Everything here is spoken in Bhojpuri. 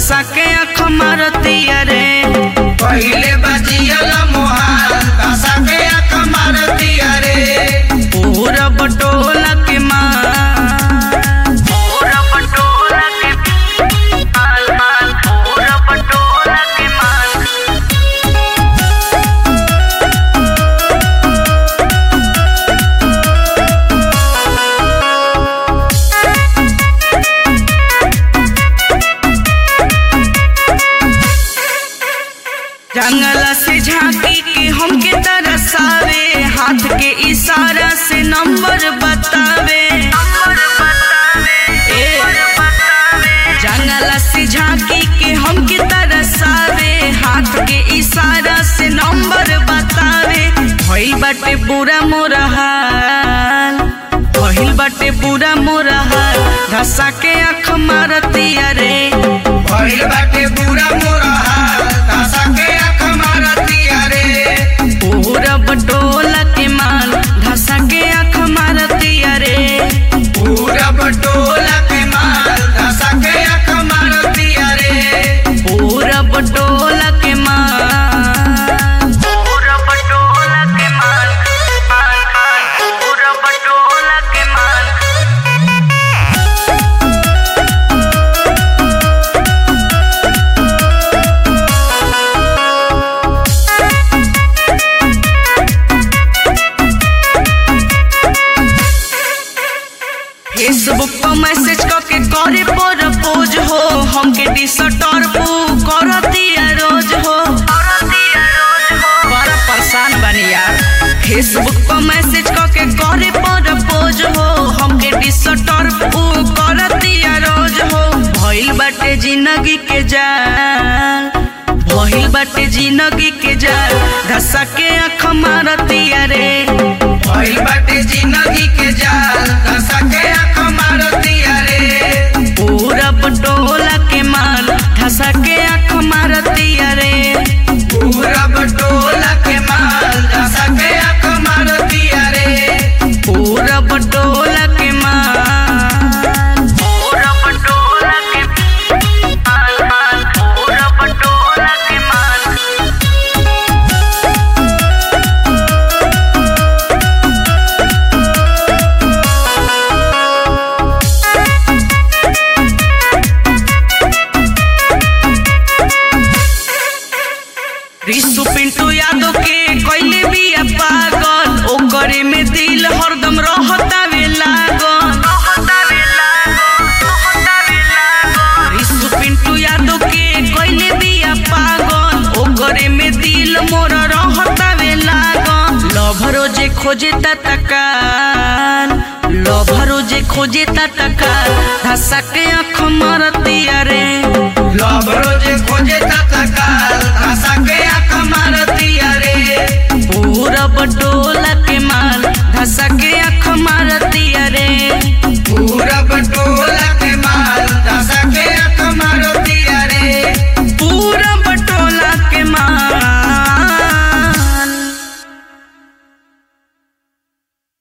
धसा के आँख मारतिया रे। पहिले बजियल मोहाल धसा के आँख मारतिया रे। पूरा बटोला के माल, पूरा बटोला के माल माल, पूरा बटोला के माल। जंगला से झांकी के हमके तरसावे, हाथ के इशारा से नंबर बतावे। जंगला से झांकी के हमके तरसावे, हाथ के इशारा से नंबर बतावे। भइल बाटे बुरा मोरा हाल, भइल बाटे बुरा मोरा हाल, धसा के आँख मारतिया रे। भइल बाटे बुरा मोरा हाल धसा के आँख मारतिया रे। पूरा बटोला के माल, धसा के आँख मारतिया रे। पूरा बटोला के माल धसा के आँख मारतिया रे। पूरा बटोला के माल, पूरा बटोला के माल माल माल, पूरा बटोला के माल। फेसबुक पर मैसेज करके करे प्रपोज हो, हमके डिस्टर्ब करतिया रोज हो। बड़ा परेशान बनी यार। फेसबुक पर मैसेज करके करे प्रपोज हो, हमके डिस्टर्ब करतिया रोज हो। भइल बाटे जिंदगी के जाल, भइल बाटे जिंदगी के जाल, धसा के आँख मारतिया रे। भइल बाटे जिंदगी के जाल धसा के आँख मारतिया रे। पूरा बटोला के माल, धसा के आँख मारतिया रे। पूरा बटोला के माल धसा के आँख मारतिया रे। पूरा बटोला के माल, पूरा बटोला के माल माल, पूरा बटोला के माल। रिसु पिंटू यादव के कइले बिया पागल, ओकरे में दिल हरदम रहतावे लागल। रिसु पिंटू यादव के कइले बिया पागल, ओकरे में दिल मोर रहतावे लागल। लभरो जे खोजे तत्काल, लभरो जे खोजे तत्काल, धसा के आँख मारतिया रे। लव रोज खोजे तत्काल